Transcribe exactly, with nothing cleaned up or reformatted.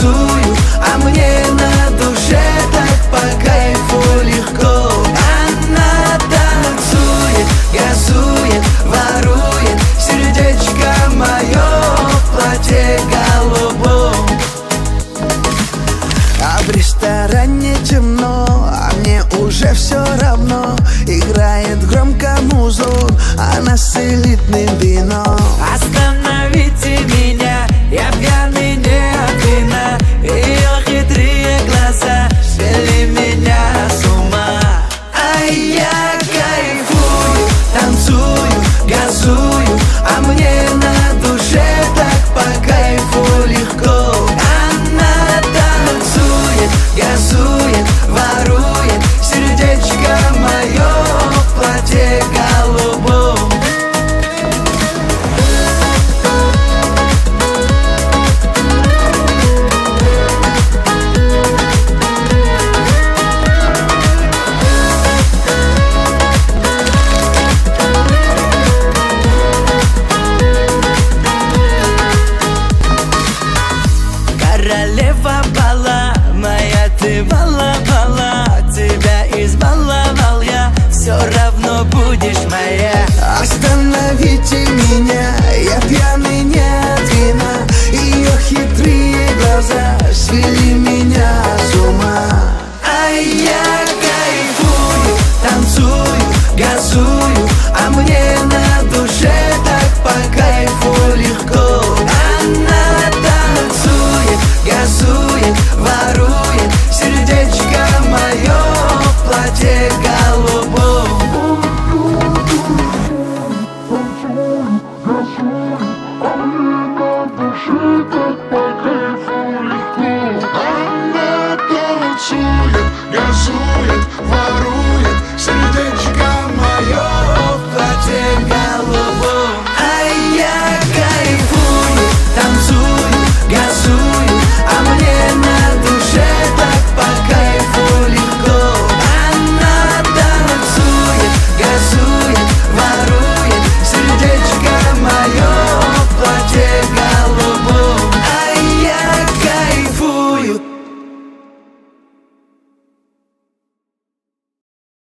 газую, а мне на душе так по кайфу легко. Она танцует, газует, ворует сердечко мое в платье голубом. А в ресторане темно, а мне уже все равно. Играет громко музу, она с элитным вином. Остановите меня, я пьяный не от вина. Ее хитрые глаза свели меня с ума. А я кайфую, танцую, газую, а мне на душе так по кайфу легко. Она танцует, газует, ворует сердечко мое в платье голубом. Королева бала, моя ты бала-бала. Тебя избаловал я, все равно будешь моя. Остановите меня, я пьяный не от вина. Ее хитрые глаза свели меня с ума. А я кайфую, танцую, газую, а мне на душе так по кайфу легко. Она танцует, газует, ворует сердечко мое в платье голубом. Газует, газует,